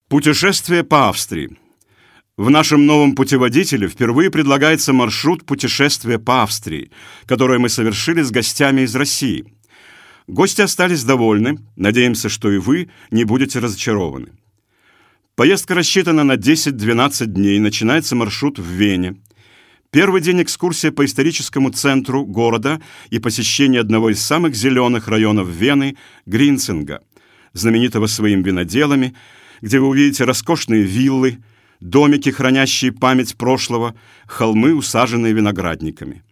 Путешествие по Австрии. В нашем новом путеводителе впервые предлагается маршрут путешествия по Австрии, которое мы совершили с гостями из России. Гости остались довольны, надеемся, что и вы не будете разочарованы. Поездка рассчитана на 10-12 дней, начинается маршрут в Вене. Первый день экскурсия по историческому центру города и посещение одного из самых зеленых районов Вены – Гринцинга, знаменитого своими виноделами, где вы увидите роскошные виллы, домики, хранящие память прошлого, холмы, усаженные виноградниками.